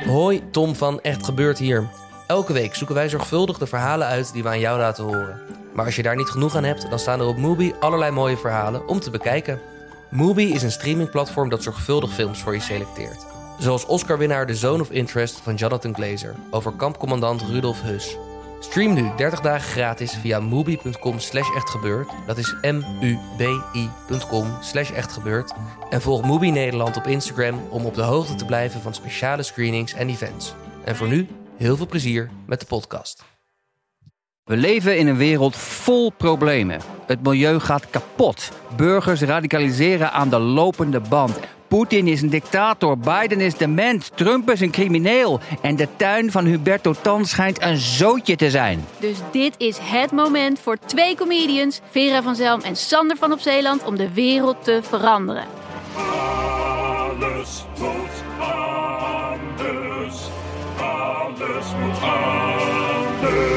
Hoi, Tom van Echt Gebeurd hier. Elke week zoeken wij zorgvuldig de verhalen uit die we aan jou laten horen. Maar als je daar niet genoeg aan hebt, dan staan er op Mubi allerlei mooie verhalen om te bekijken. Mubi is een streamingplatform dat zorgvuldig films voor je selecteert. Zoals Oscar-winnaar The Zone of Interest van Jonathan Glazer over kampcommandant Rudolf Höss. Stream nu 30 dagen gratis via mubi.com/echtgebeurd. Dat is mubi.com/echtgebeurd. En volg Mubi Nederland op Instagram om op de hoogte te blijven van speciale screenings en events. En voor nu, heel veel plezier met de podcast. We leven in een wereld vol problemen. Het milieu gaat kapot. Burgers radicaliseren aan de lopende band. Poetin is een dictator, Biden is dement, Trump is een crimineel. En de tuin van Huberto Tan schijnt een zootje te zijn. Dus dit is het moment voor 2 comedians, Vera van Zelm en Sander van op Zeeland, om de wereld te veranderen. Alles moet anders. Alles moet anders.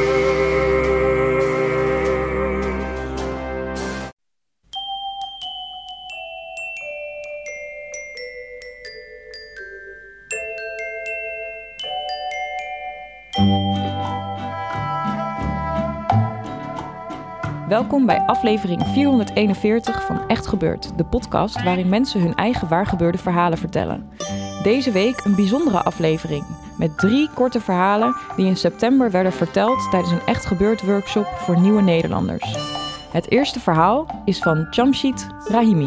Welkom bij aflevering 441 van Echt Gebeurd, de podcast waarin mensen hun eigen waargebeurde verhalen vertellen. Deze week een bijzondere aflevering met 3 korte verhalen die in september werden verteld tijdens een Echt Gebeurd workshop voor nieuwe Nederlanders. Het eerste verhaal is van Jamshid Rahimi.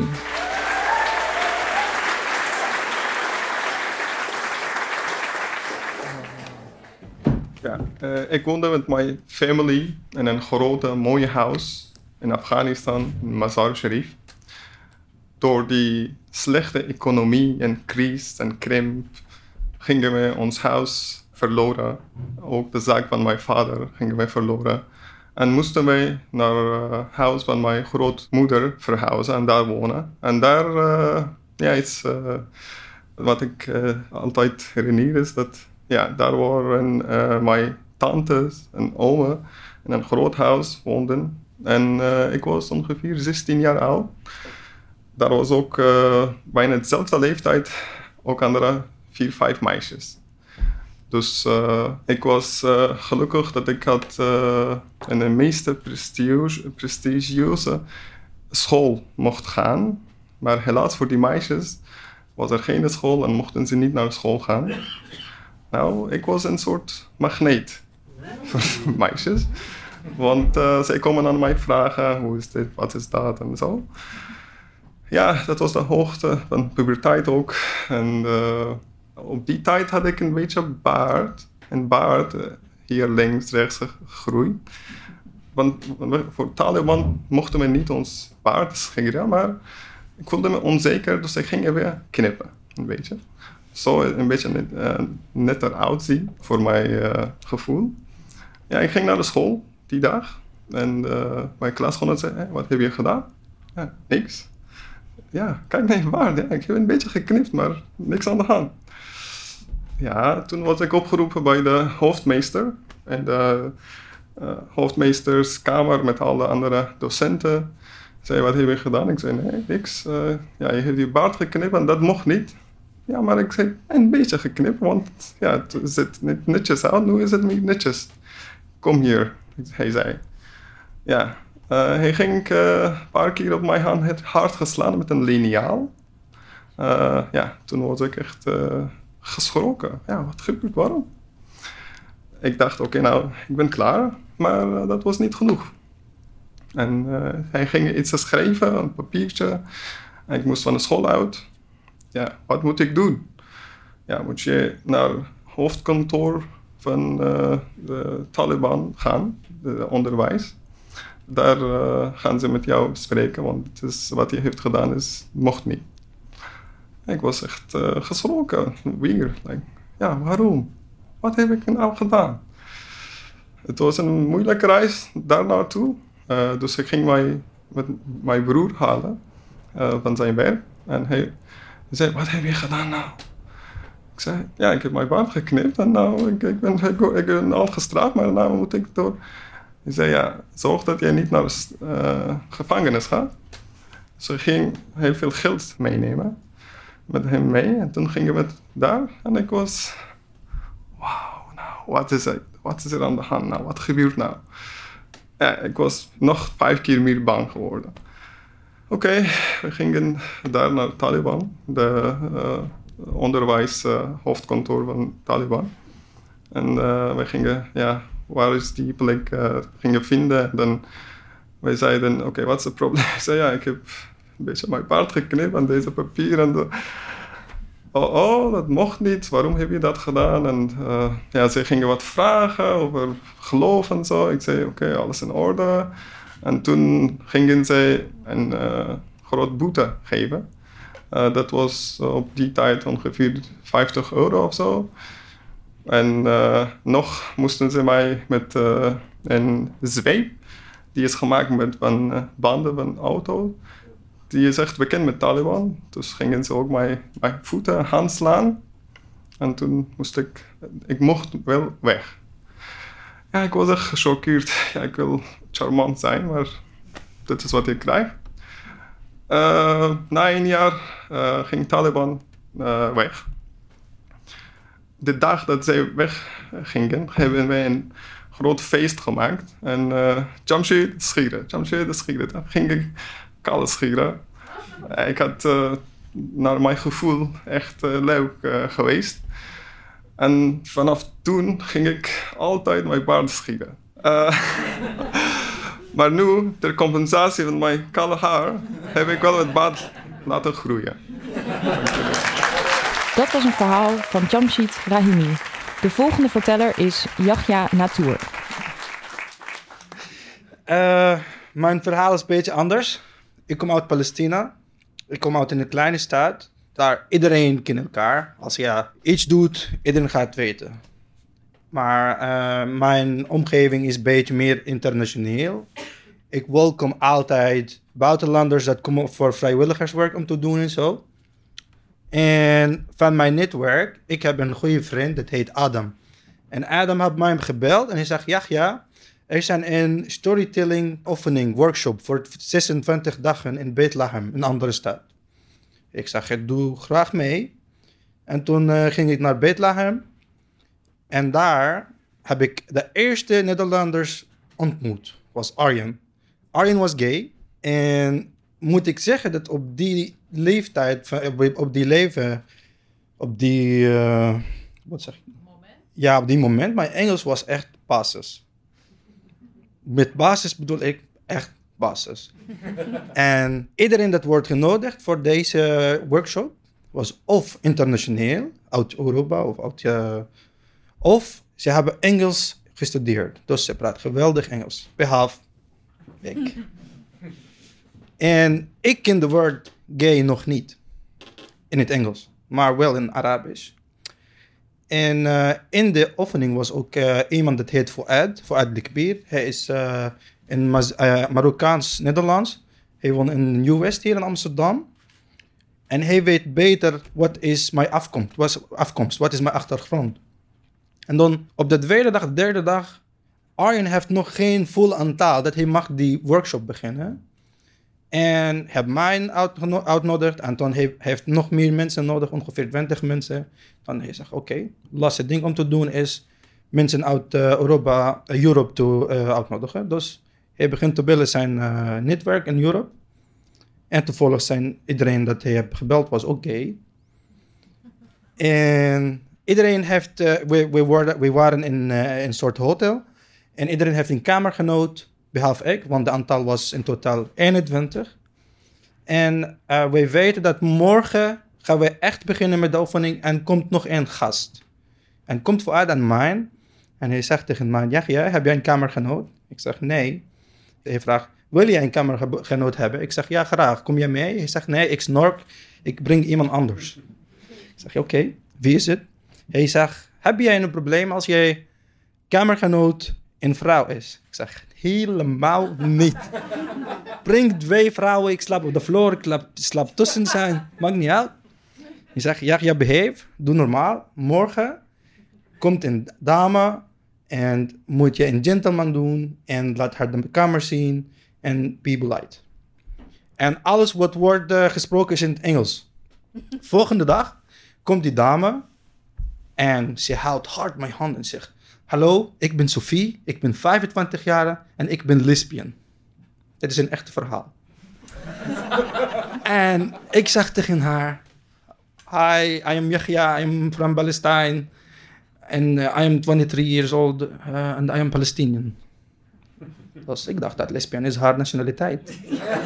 Ja, ik woonde met mijn familie in een grote, mooie huis in Afghanistan, in Mazar Sharif. Door die slechte economie en crisis en krimp gingen we ons huis verloren. Ook de zaak van mijn vader gingen we verloren. En moesten wij naar het huis van mijn grootmoeder verhuizen en daar wonen. En daar, wat ik altijd herinner is dat... Ja, daar waren mijn tantes en oma in een groot huis woonden. En ik was ongeveer 16 jaar oud. Daar was ook bijna dezelfde leeftijd ook andere 4, 5 meisjes. Dus ik was gelukkig dat ik had in de meeste prestigieuze school mocht gaan. Maar helaas voor die meisjes was er geen school en mochten ze niet naar school gaan. Nou, ik was een soort magneet voor meisjes. Want zij komen aan mij vragen, hoe is dit, wat is dat en zo. Ja, dat was de hoogte van puberteit ook. En op die tijd had ik een beetje baard. En baard hier links, rechts gegroeid. Want voor Taliban mochten we niet ons baard scheren. Maar ik voelde me onzeker, dus ik ging weer knippen, een beetje. Zo een beetje netter uitzien voor mijn gevoel. Ja, ik ging naar de school die dag. En mijn klasgenoot zei, hey, wat heb je gedaan? Ja, niks. Ja, kijk naar je baard. Ja, ik heb een beetje geknipt, maar niks aan de hand. Ja, toen was ik opgeroepen bij de hoofdmeester. En de hoofdmeesterskamer met alle andere docenten. Zei, wat heb je gedaan? Ik zei, nee, niks. Ja, je hebt je baard geknipt en dat mocht niet. Ja, maar ik zei een beetje geknipt, want ja, het ziet niet netjes uit. Nu is het niet netjes. Kom hier, hij zei. Ja, hij ging een paar keer op mijn hand hard geslaan met een liniaal. Ja, toen was ik echt geschrokken. Ja, wat gebeurt, waarom? Ik dacht, oké, nou, ik ben klaar. Maar dat was niet genoeg. En hij ging iets schrijven, een papiertje. En ik moest van de school uit. Ja, wat moet ik doen? Ja, moet je naar het hoofdkantoor van de Taliban gaan, de onderwijs. Daar gaan ze met jou spreken, want het is, wat je heeft gedaan mocht niet. Ik was echt geschrokken, weer. Ja, waarom? Wat heb ik nou gedaan? Het was een moeilijke reis daar naartoe. Dus ik ging met mijn broer halen van zijn werk. En hij zei, wat heb je gedaan nou? Ik zei, ja, ik heb mijn baard geknipt en nou, ik ben al gestraft, maar nou moet ik door. Hij zei, ja, zorg dat jij niet naar de gevangenis gaat. Dus ik ging heel veel geld meenemen met hem mee. En toen gingen we daar en ik was wat is het? Wat is er aan de hand nou? Wat gebeurt nou? Ja, ik was nog 5 keer meer bang geworden. Oké, we gingen daar naar Taliban, de onderwijshoofdkantoor van Taliban. En we gingen, waar is die plek, gingen vinden. En dan wij zeiden, oké, wat is het probleem? Ik zei, ik heb een beetje mijn paard geknipt aan deze papier. En dat mocht niet. Waarom heb je dat gedaan? En ze gingen wat vragen over geloof en zo. Ik zei, oké, alles in orde. En toen gingen zij een groot boete geven. Dat was op die tijd ongeveer €50 of zo. En nog moesten ze mij met een zweep, die is gemaakt met van banden van auto. Die is echt bekend met Taliban. Dus gingen ze ook mijn voeten aanslaan. En toen mocht wel weg. Ja, ik was echt gechoqueerd. Ja, ik wil charmant zijn, maar dit is wat ik krijg. Na 1 jaar ging Taliban weg. De dag dat zij weggingen, hebben wij een groot feest gemaakt. En Jamshid schieren. Dan ging ik kale schieren. Ik had naar mijn gevoel echt leuk geweest. En vanaf toen ging ik altijd mijn baard schieren. Maar nu, ter compensatie van mijn kale haar, heb ik wel het baard laten groeien. Dat was een verhaal van Jamshid Rahimi. De volgende verteller is Yahya Natour. Mijn verhaal is een beetje anders. Ik kom uit Palestina. Ik kom uit een kleine stad. Daar iedereen kent elkaar. Als je iets doet, iedereen gaat het weten. Maar mijn omgeving is een beetje meer internationeel. Ik welkom altijd buitenlanders dat komen voor vrijwilligerswerk om te doen en zo. En van mijn netwerk, ik heb een goede vriend, dat heet Adam. En Adam had mij gebeld en hij zegt, Yahya, er is een storytelling oefening workshop voor 26 dagen in Bethlehem, een andere stad. Ik zeg, ik doe graag mee. En toen ging ik naar Bethlehem. En daar heb ik de eerste Nederlanders ontmoet. Was Arjen. Arjen was gay. En moet ik zeggen dat op die leeftijd, wat zeg ik? Moment? Ja, op die moment, mijn Engels was echt basis. Met basis bedoel ik echt basis. En iedereen dat wordt genodigd voor deze workshop was of internationeel, uit Europa of ze hebben Engels gestudeerd. Dus ze praten geweldig Engels. Behalve ik. En ik ken de woord gay nog niet in het Engels, maar wel in Arabisch. En in de oefening was ook iemand dat heet Fouad Likbir. Hij is in Marokkaans-Nederlands. Hij woont in Nieuw-West hier in Amsterdam. En hij weet beter wat is mijn afkomst, wat is mijn achtergrond. En dan op de derde dag, Arjen heeft nog geen vol aantal dat hij mag die workshop beginnen. En heeft mij uitgenodigd en dan heeft nog meer mensen nodig, ongeveer 20 mensen. Dan hij zegt, oké, lastig ding om te doen is mensen uit Europa te uitnodigen. Dus hij begint te bellen zijn netwerk in Europe. En toevallig iedereen dat hij heeft gebeld was ook gay. En iedereen heeft, we waren in een soort hotel. En iedereen heeft een kamergenoot, behalve ik, want de aantal was in totaal 21. En wij weten dat morgen gaan we echt beginnen met de oefening en komt nog een gast. En komt Fouad aan mij en hij zegt tegen mij, Yahya, heb jij een kamergenoot? Ik zeg, nee. Hij vraagt, wil jij een kamergenoot hebben? Ik zeg, ja, graag. Kom jij mee? Hij zegt, nee, ik snork. Ik breng iemand anders. Ik zeg, oké, wie is het? Hij zegt, heb jij een probleem als jij kamergenoot een vrouw is? Ik zeg, helemaal niet. Breng 2 vrouwen, ik slaap op de vloer, ik slaap tussen zijn. Maakt niet uit. Hij zegt, ja, behave, doe normaal. Morgen komt een dame en moet je een gentleman doen en laat haar de kamer zien en be polite. En alles wat wordt gesproken is in het Engels. Volgende dag komt die dame en ze houdt hard mijn hand en zegt, Hallo, ik ben Sophie, ik ben 25 jaar en ik ben lesbian. Dit is een echt verhaal. En ik zeg tegen haar... Hi, I am Yahya, I am from Palestine. And I am 23 years old and I am Palestinian. Dus ik dacht dat lesbian is haar nationaliteit.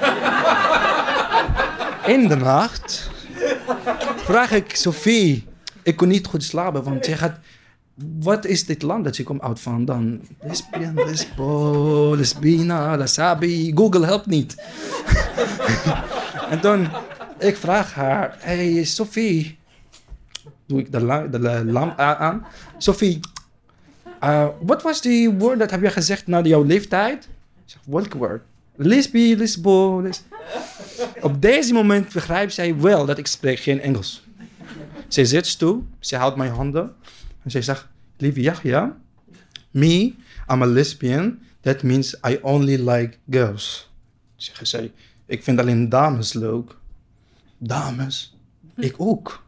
In de nacht vraag ik Sophie. Ik kon niet goed slapen, want zij gaat... Wat is dit land dat je komt uit van dan? Lesbian, lesbo, lesbina, lasabi. Google helpt niet. En dan, ik vraag haar... Hey Sophie. Doe ik de lamp aan. Sophie, wat was die woord dat heb je gezegd na jouw leeftijd? Ik zeg, welk woord? Lesbi, lesbo, Op deze moment begrijpt zij wel dat ik spreek geen Engels. Zij zit stil, zij houdt mijn handen en zij zegt, lieve Yahya, me, I'm a lesbian, that means I only like girls. Zeggen zij, ik vind alleen dames leuk. Dames? Ik ook.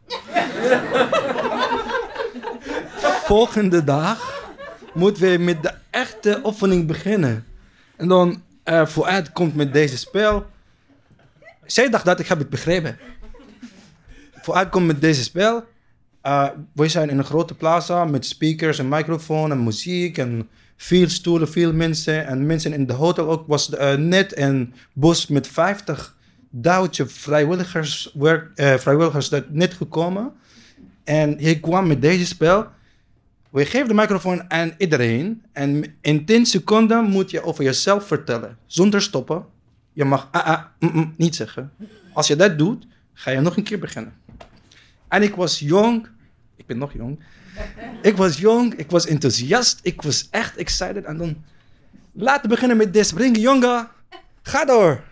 Volgende dag moeten we met de echte oefening beginnen. En dan Fouad komt met deze spel. Zij dacht dat ik heb het begrepen. Fouad komt met deze spel. We zijn in een grote plaza met speakers en microfoon en muziek en veel stoelen, veel mensen. En mensen in de hotel ook was net een bus met 50 Duitse vrijwilligers dat net gekomen. En hij kwam met deze spel. We geven de microfoon aan iedereen. En in 10 seconden moet je over jezelf vertellen. Zonder stoppen. Je mag niet zeggen. Als je dat doet, ga je nog een keer beginnen. En ik was jong. Ik ben nog jong. Ik was jong. Ik was enthousiast. Ik was echt excited. En dan... Laten we beginnen met dit springen, jongen. Ga door.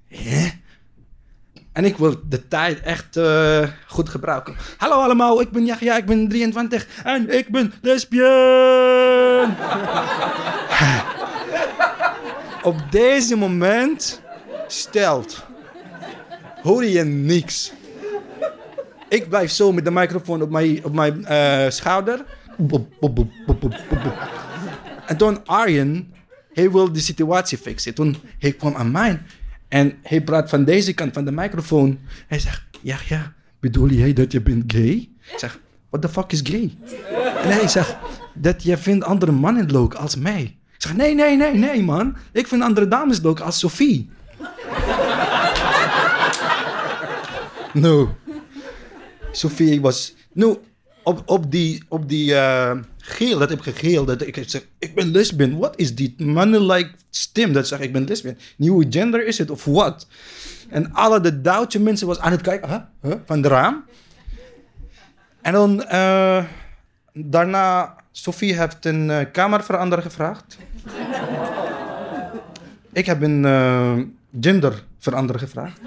En ik wil de tijd echt goed gebruiken. Hallo allemaal, ik ben Yahya, ik ben 23 en ik ben lesbian. Op deze moment stelt, hoor je niks. Ik blijf zo met de microfoon op mijn schouder. En toen Arjen, hij wil de situatie fixen. Toen hij kwam aan mij. En hij praat van deze kant van de microfoon. Hij zegt, ja, bedoel jij dat je bent gay? Ik zeg, what the fuck is gay? En hij zegt, dat je vindt andere mannen leuk als mij. Ik zeg, nee man. Ik vind andere dames leuk als Sophie. No. Sophie was... No, op die geel, dat heb ik gegeel. Dat ik zeg, ik ben lesbian. Wat is die mannelijk stem dat zegt, ik ben lesbian? Nieuwe gender is het of wat? En alle de Duitse mensen was aan het kijken. Van de raam. En dan... daarna... Sophie heeft een kamerverander gevraagd. Ik heb een genderverander gevraagd.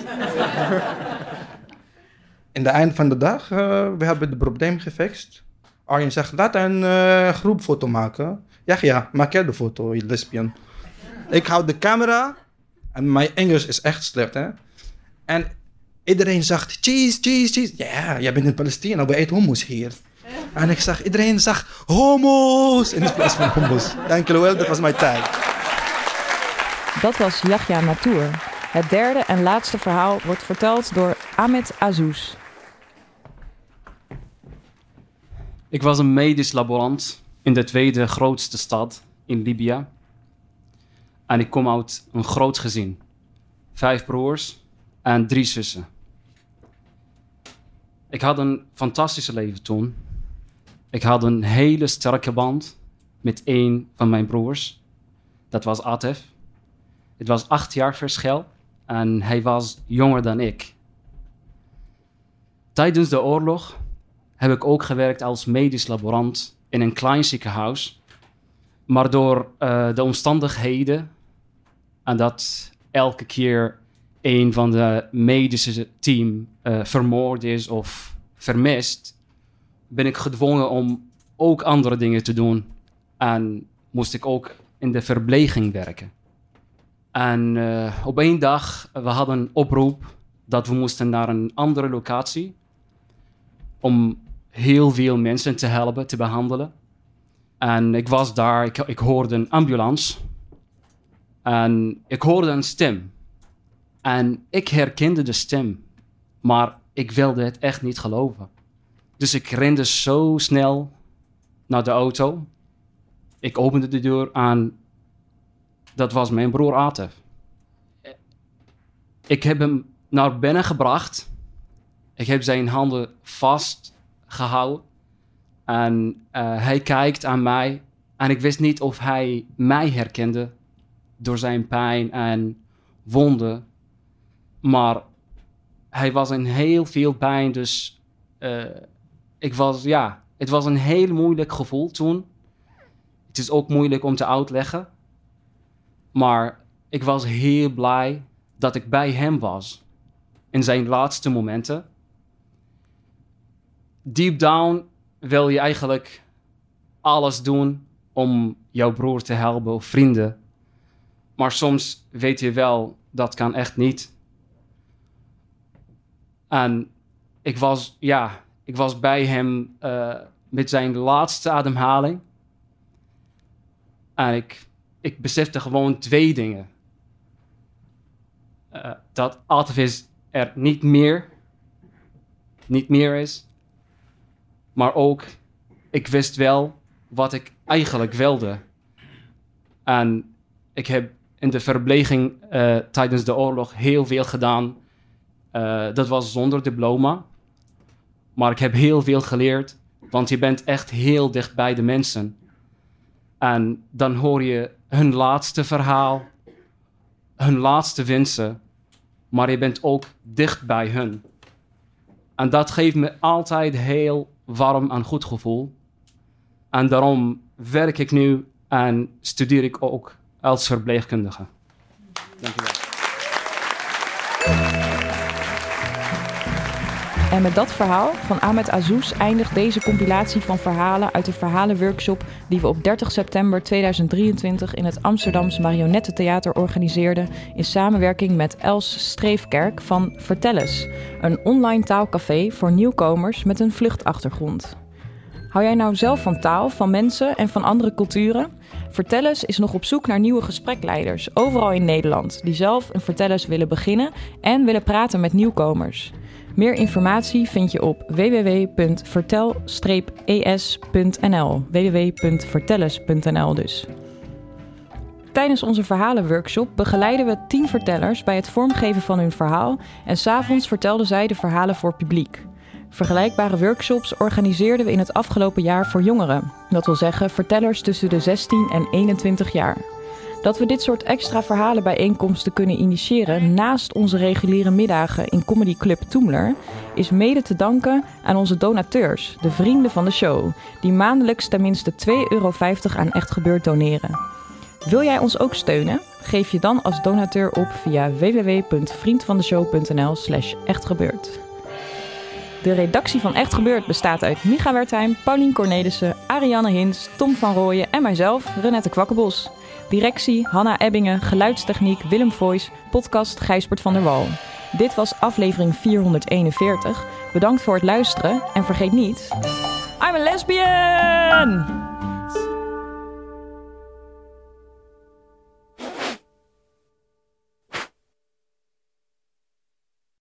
In de eind van de dag, we hebben het probleem gefixt. Arjen zegt, laat een groepfoto maken. Ja, maak jij de foto, je lesbian. Ik hou de camera. En mijn Engels is echt slecht, hè. En iedereen zegt, cheese. Ja, jij bent in Palestina, we eten hummus hier. En ik zag, iedereen zag, homo's in plaats van homo's. Dank jullie wel, dat was mijn tijd. Dat was Yahya Natour. Het derde en laatste verhaal wordt verteld door Ahmed Azouz. Ik was een medisch laborant in de tweede grootste stad in Libië. En ik kom uit een groot gezin. 5 broers en 3 zussen. Ik had een fantastische leven toen. Ik had een hele sterke band met een van mijn broers. Dat was Atef. Het was 8 jaar verschil en hij was jonger dan ik. Tijdens de oorlog heb ik ook gewerkt als medisch laborant in een klein ziekenhuis. Maar door de omstandigheden en dat elke keer een van de medische team vermoord is of vermist, ben ik gedwongen om ook andere dingen te doen. En moest ik ook in de verpleging werken. En op één dag, we hadden een oproep dat we moesten naar een andere locatie om heel veel mensen te helpen, te behandelen. En ik was daar, ik hoorde een ambulance. En ik hoorde een stem. En ik herkende de stem. Maar ik wilde het echt niet geloven. Dus ik rende zo snel naar de auto. Ik opende de deur en dat was mijn broer Atef. Ik heb hem naar binnen gebracht. Ik heb zijn handen vastgehouden. En hij kijkt aan mij. En ik wist niet of hij mij herkende door zijn pijn en wonden. Maar hij was in heel veel pijn. Dus het was een heel moeilijk gevoel toen. Het is ook moeilijk om te uitleggen. Maar ik was heel blij dat ik bij hem was. In zijn laatste momenten. Deep down wil je eigenlijk alles doen om jouw broer te helpen of vrienden. Maar soms weet je wel, dat kan echt niet. En ik was bij hem met zijn laatste ademhaling. En ik besefte gewoon 2 dingen. Dat Atef er niet meer is. Maar ook, ik wist wel wat ik eigenlijk wilde. En ik heb in de verpleging tijdens de oorlog heel veel gedaan. Dat was zonder diploma. Maar ik heb heel veel geleerd. Want je bent echt heel dicht bij de mensen. En dan hoor je hun laatste verhaal. Hun laatste wensen. Maar je bent ook dicht bij hun. En dat geeft me altijd heel warm en goed gevoel. En daarom werk ik nu en studeer ik ook als verpleegkundige. Dank u wel. En met dat verhaal van Ahmed Azzouz eindigt deze compilatie van verhalen uit de verhalenworkshop die we op 30 september 2023 in het Amsterdams Marionettentheater organiseerden in samenwerking met Els Streefkerk van Vertel eens, een online taalcafé voor nieuwkomers met een vluchtachtergrond. Hou jij nou zelf van taal, van mensen en van andere culturen? Vertel eens is nog op zoek naar nieuwe gesprekleiders, overal in Nederland, die zelf een Vertel eens willen beginnen en willen praten met nieuwkomers. Meer informatie vind je op www.vertel-es.nl. www.vertelles.nl dus. Tijdens onze verhalenworkshop begeleiden we 10 vertellers bij het vormgeven van hun verhaal en 's avonds vertelden zij de verhalen voor publiek. Vergelijkbare workshops organiseerden we in het afgelopen jaar voor jongeren. Dat wil zeggen vertellers tussen de 16 en 21 jaar. Dat we dit soort extra verhalenbijeenkomsten kunnen initiëren naast onze reguliere middagen in Comedy Club Toemler is mede te danken aan onze donateurs, de vrienden van de show, die maandelijks tenminste €2,50 aan Echt Gebeurd doneren. Wil jij ons ook steunen? Geef je dan als donateur op via www.vriendvandeshow.nl/echtgebeurd. De redactie van Echt Gebeurd bestaat uit Micha Wertheim, Paulien Cornelissen, Ariane Hins, Tom van Rooyen en mijzelf, Renette Kwakkenbos. Directie Hanna Ebbingen, geluidstechniek Willem Voice, podcast Gijsbert van der Wal. Dit was aflevering 441. Bedankt voor het luisteren en vergeet niet... I'm a lesbian!